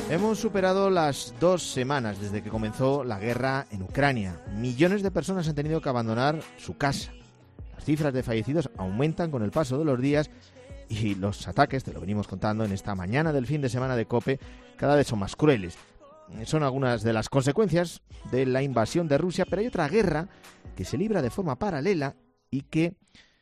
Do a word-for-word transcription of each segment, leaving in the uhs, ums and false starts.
Hemos superado las dos semanas desde que comenzó la guerra en Ucrania. Millones de personas han tenido que abandonar su casa. Las cifras de fallecidos aumentan con el paso de los días y los ataques, te lo venimos contando en esta mañana del fin de semana de COPE, cada vez son más crueles. Son algunas de las consecuencias de la invasión de Rusia, pero hay otra guerra que se libra de forma paralela y que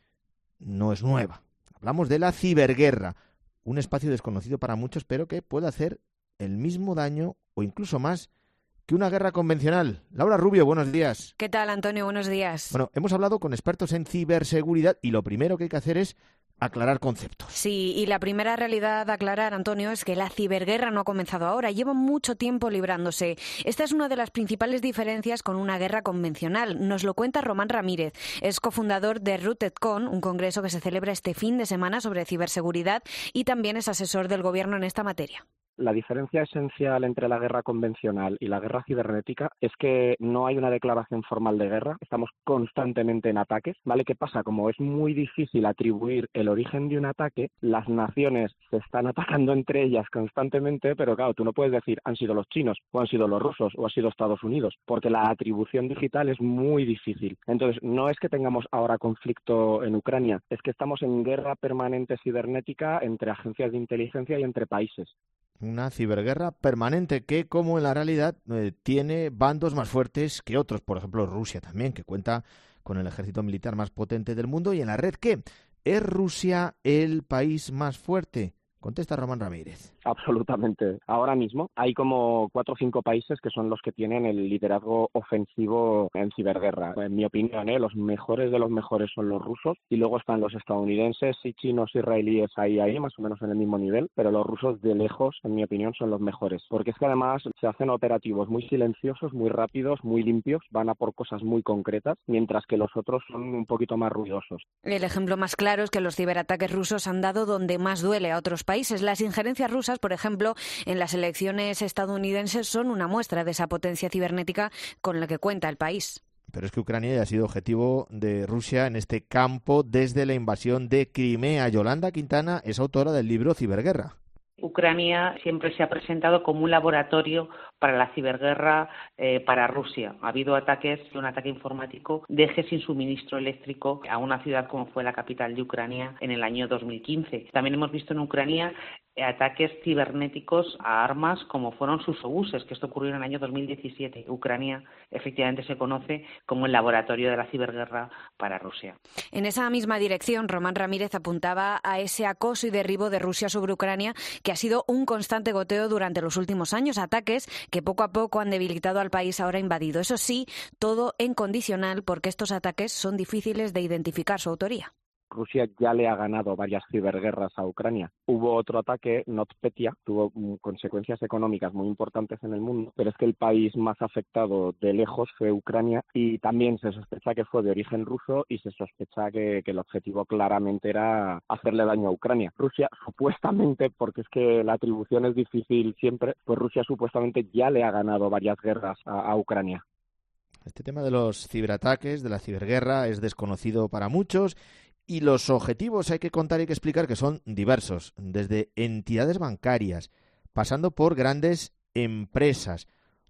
no es nueva. Hablamos de la ciberguerra, un espacio desconocido para muchos, pero que puede hacer el mismo daño o incluso más que una guerra convencional. Laura Rubio, buenos días. ¿Qué tal, Antonio? Buenos días. Bueno, hemos hablado con expertos en ciberseguridad y lo primero que hay que hacer es aclarar conceptos. Sí, y la primera realidad a aclarar, Antonio, es que la ciberguerra no ha comenzado ahora, lleva mucho tiempo librándose. Esta es una de las principales diferencias con una guerra convencional. Nos lo cuenta Román Ramírez, es cofundador de RootedCon, un congreso que se celebra este fin de semana sobre ciberseguridad y también es asesor del gobierno en esta materia. La diferencia esencial entre la guerra convencional y la guerra cibernética es que no hay una declaración formal de guerra, estamos constantemente en ataques, ¿vale? ¿Qué pasa? Como es muy difícil atribuir el origen de un ataque, las naciones se están atacando entre ellas constantemente, pero claro, tú no puedes decir han sido los chinos, o han sido los rusos, o ha sido Estados Unidos, porque la atribución digital es muy difícil. Entonces, no es que tengamos ahora conflicto en Ucrania, es que estamos en guerra permanente cibernética entre agencias de inteligencia y entre países. Una ciberguerra permanente que, como en la realidad, eh, tiene bandos más fuertes que otros. Por ejemplo, Rusia también, que cuenta con el ejército militar más potente del mundo. Y en la red, ¿qué? ¿Es Rusia el país más fuerte? Contesta Román Ramírez. Absolutamente. Ahora mismo hay como cuatro o cinco países que son los que tienen el liderazgo ofensivo en ciberguerra. En mi opinión, ¿eh? los mejores de los mejores son los rusos y luego están los estadounidenses y chinos, israelíes ahí, ahí, más o menos en el mismo nivel, pero los rusos de lejos, en mi opinión, son los mejores. Porque es que además se hacen operativos muy silenciosos, muy rápidos, muy limpios, van a por cosas muy concretas, mientras que los otros son un poquito más ruidosos. El ejemplo más claro es que los ciberataques rusos han dado donde más duele a otros países. Las injerencias rusas, por ejemplo, en las elecciones estadounidenses son una muestra de esa potencia cibernética con la que cuenta el país. Pero es que Ucrania ya ha sido objetivo de Rusia en este campo desde la invasión de Crimea. Yolanda Quintana es autora del libro Ciberguerra. Ucrania siempre se ha presentado como un laboratorio para la ciberguerra eh, para Rusia. Ha habido ataques, un ataque informático, deje sin suministro eléctrico a una ciudad como fue la capital de Ucrania en el año dos mil quince. También hemos visto en Ucrania ataques cibernéticos a armas como fueron sus obuses, que esto ocurrió en el año dos mil diecisiete. Ucrania efectivamente se conoce como el laboratorio de la ciberguerra para Rusia. En esa misma dirección, Román Ramírez apuntaba a ese acoso y derribo de Rusia sobre Ucrania, que ha sido un constante goteo durante los últimos años, ataques que poco a poco han debilitado al país ahora invadido. Eso sí, todo en condicional, porque estos ataques son difíciles de identificar su autoría. Rusia ya le ha ganado varias ciberguerras a Ucrania. Hubo otro ataque, NotPetya, tuvo mm, consecuencias económicas muy importantes en el mundo, pero es que el país más afectado de lejos fue Ucrania y también se sospecha que fue de origen ruso y se sospecha que, que el objetivo claramente era hacerle daño a Ucrania. Rusia supuestamente, porque es que la atribución es difícil siempre, pues Rusia supuestamente ya le ha ganado varias guerras a, a Ucrania. Este tema de los ciberataques, de la ciberguerra, es desconocido para muchos. Y los objetivos hay que contar y hay que explicar que son diversos, desde entidades bancarias, pasando por grandes empresas,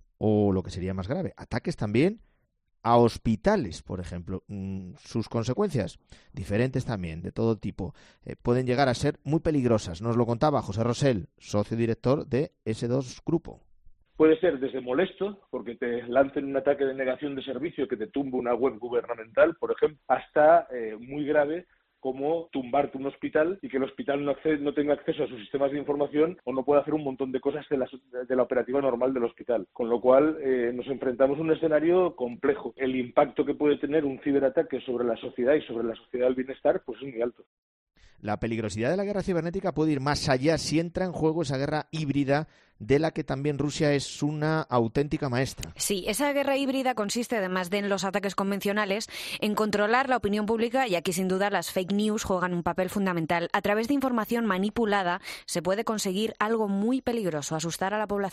o lo que sería más grave, ataques también a hospitales, por ejemplo. Sus consecuencias, diferentes también, de todo tipo, eh, pueden llegar a ser muy peligrosas. Nos lo contaba José Rosell, socio director de ese dos Grupo. Puede ser desde molesto, porque te lancen un ataque de negación de servicio que te tumbe una web gubernamental, por ejemplo, hasta eh, muy grave, como tumbarte un hospital y que el hospital no, accede, no tenga acceso a sus sistemas de información o no pueda hacer un montón de cosas de la, de la operativa normal del hospital. Con lo cual eh, nos enfrentamos a un escenario complejo. El impacto que puede tener un ciberataque sobre la sociedad y sobre la sociedad del bienestar pues es muy alto. La peligrosidad de la guerra cibernética puede ir más allá si entra en juego esa guerra híbrida de la que también Rusia es una auténtica maestra. Sí, esa guerra híbrida consiste, además de en los ataques convencionales, en controlar la opinión pública y aquí sin duda las fake news juegan un papel fundamental. A través de información manipulada se puede conseguir algo muy peligroso, asustar a la población.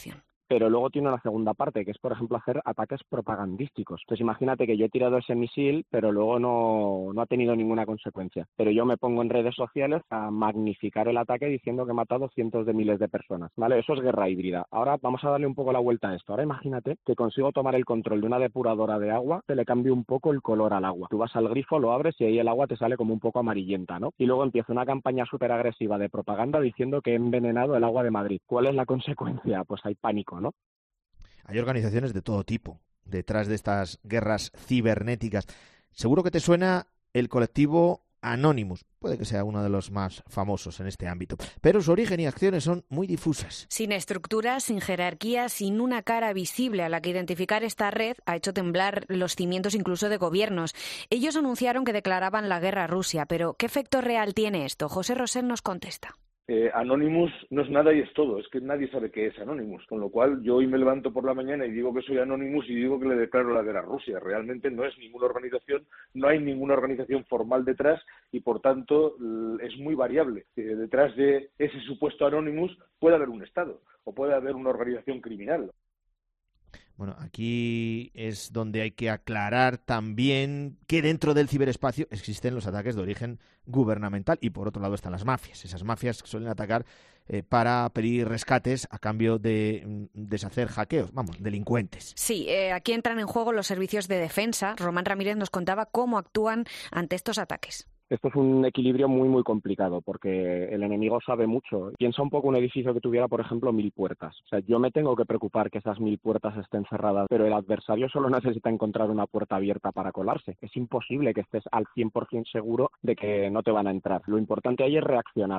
pero luego tiene una segunda parte, que es, por ejemplo, hacer ataques propagandísticos. Entonces, imagínate que yo he tirado ese misil, pero luego no, no ha tenido ninguna consecuencia. Pero yo me pongo en redes sociales a magnificar el ataque diciendo que he matado cientos de miles de personas, ¿vale? Eso es guerra híbrida. Ahora vamos a darle un poco la vuelta a esto. Ahora imagínate que consigo tomar el control de una depuradora de agua, que le cambie un poco el color al agua. Tú vas al grifo, lo abres y ahí el agua te sale como un poco amarillenta, ¿no? Y luego empieza una campaña súper agresiva de propaganda diciendo que he envenenado el agua de Madrid. ¿Cuál es la consecuencia? Pues hay pánico, ¿no? Hay organizaciones de todo tipo detrás de estas guerras cibernéticas. Seguro que te suena el colectivo Anonymous. Puede que sea uno de los más famosos en este ámbito. Pero su origen y acciones son muy difusas. Sin estructuras, sin jerarquía, sin una cara visible a la que identificar, esta red ha hecho temblar los cimientos incluso de gobiernos. Ellos anunciaron que declaraban la guerra a Rusia, pero ¿qué efecto real tiene esto? José Rosell nos contesta. Eh, Anonymous no es nada y es todo, es que nadie sabe qué es Anonymous, con lo cual yo hoy me levanto por la mañana y digo que soy Anonymous y digo que le declaro la guerra a Rusia. Realmente no es ninguna organización, no hay ninguna organización formal detrás y por tanto es muy variable. Eh, detrás de ese supuesto Anonymous puede haber un Estado o puede haber una organización criminal. Bueno, aquí es donde hay que aclarar también que dentro del ciberespacio existen los ataques de origen gubernamental y por otro lado están las mafias. Esas mafias suelen atacar eh, para pedir rescates a cambio de mm, deshacer hackeos, vamos, delincuentes. Sí, eh, aquí entran en juego los servicios de defensa. Román Ramírez nos contaba cómo actúan ante estos ataques. Esto es un equilibrio muy, muy complicado porque el enemigo sabe mucho. Piensa un poco un edificio que tuviera, por ejemplo, mil puertas. O sea, yo me tengo que preocupar que esas mil puertas estén cerradas, pero el adversario solo necesita encontrar una puerta abierta para colarse. Es imposible que estés al cien por ciento seguro de que no te van a entrar. Lo importante ahí es reaccionar.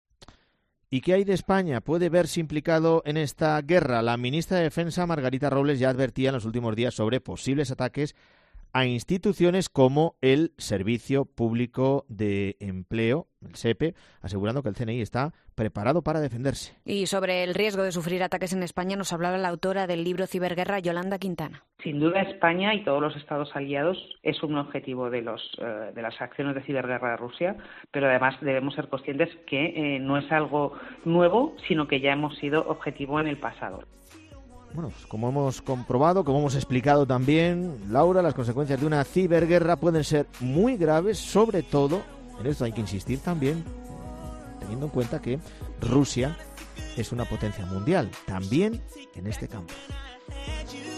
¿Y qué hay de España? ¿Puede verse implicado en esta guerra? La ministra de Defensa, Margarita Robles, ya advertía en los últimos días sobre posibles ataques a instituciones como el Servicio Público de Empleo, el SEPE, asegurando que el C N I está preparado para defenderse. Y sobre el riesgo de sufrir ataques en España nos hablaba la autora del libro Ciberguerra, Yolanda Quintana. Sin duda España y todos los estados aliados es un objetivo de, los, eh, de las acciones de ciberguerra de Rusia, pero además debemos ser conscientes que eh, no es algo nuevo, sino que ya hemos sido objetivo en el pasado. Bueno, pues como hemos comprobado, como hemos explicado también, Laura, las consecuencias de una ciberguerra pueden ser muy graves, sobre todo, en esto hay que insistir también, teniendo en cuenta que Rusia es una potencia mundial, también en este campo.